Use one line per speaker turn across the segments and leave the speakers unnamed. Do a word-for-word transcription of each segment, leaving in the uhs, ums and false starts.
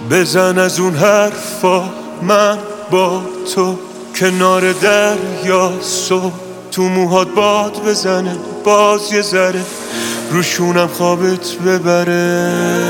بزن از اون حرفا، من با تو کنار دریا، صبح تو موهات باد بزنه، باز یه ذره روشونم خوابت ببره.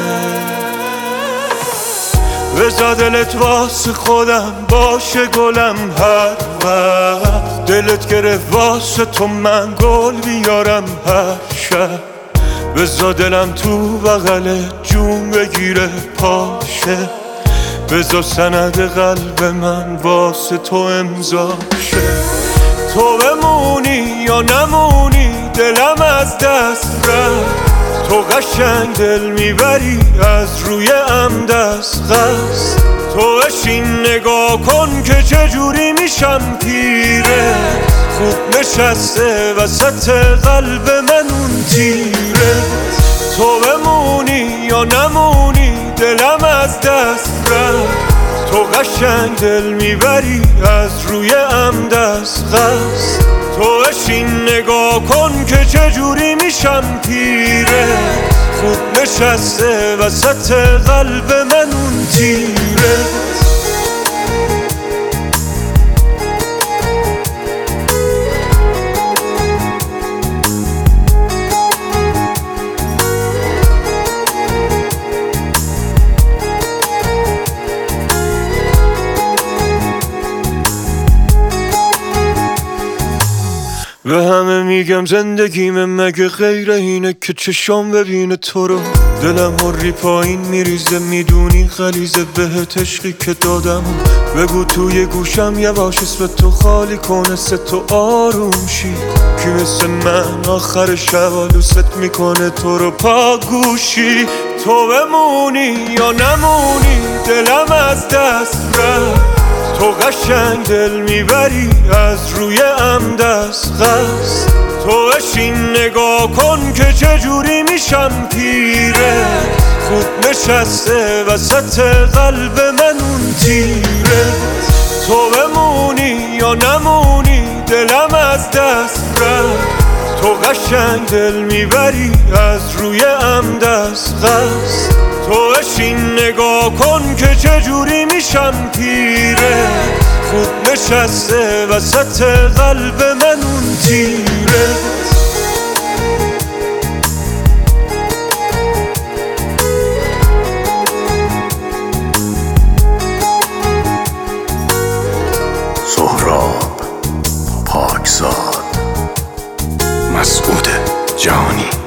بذار دلت واسه خودم باشه گلم، هر وقت دلت گرفت واسه تو من گل بیارم هر شب. بذار دلم تو بغل جون بگیره پاشه، بذار سند قلب من واسه تو امضا شه. تو بمونی یا نمونی دلم از دست رفت، تو قشنگ دل میبری از روی ام دست قصد. تو اشین نگاه کن که چجوری میشم پیره، خوب نشسته وسط قلب من اون تیره. تو بمونی یا نمونی دلم از دست رفت، تو قشنگ دل میبری از روی ام دست قصد. تو اشین نگاه کن که چجوری میشم پیره، خوب نشسته وسط قلب من اون تیره. به همه میگم زندگیم مگه غیر اینه که چشام ببینه تو رو، دلم هری پایین میریزه میدونی غلیظه بهت عشقی که دادم. بگو توی گوشم یواش اسم تو خالی کنه سه تو آروم شی، کی مثل من آخر شب آلوست میکنه تو رو پا گوشی. تو بمونی یا نمونی دلم از دست رفت، تو قشنگ دل میبری از روی ام دست قصد. تو اشین نگاه کن که چجوری میشم پیره، خوب نشسته وسط قلب من اون تیره. تو بمونی یا نمونی دلم از دست رفت، تو قشنگ دل میبری از روی ام دست قصد. تو اشین نگاه کن که چجوری میشم پیره، خوب نشسته وسط قلب من اون تیره.
سهراب پاکزاد، مسعود جهانی.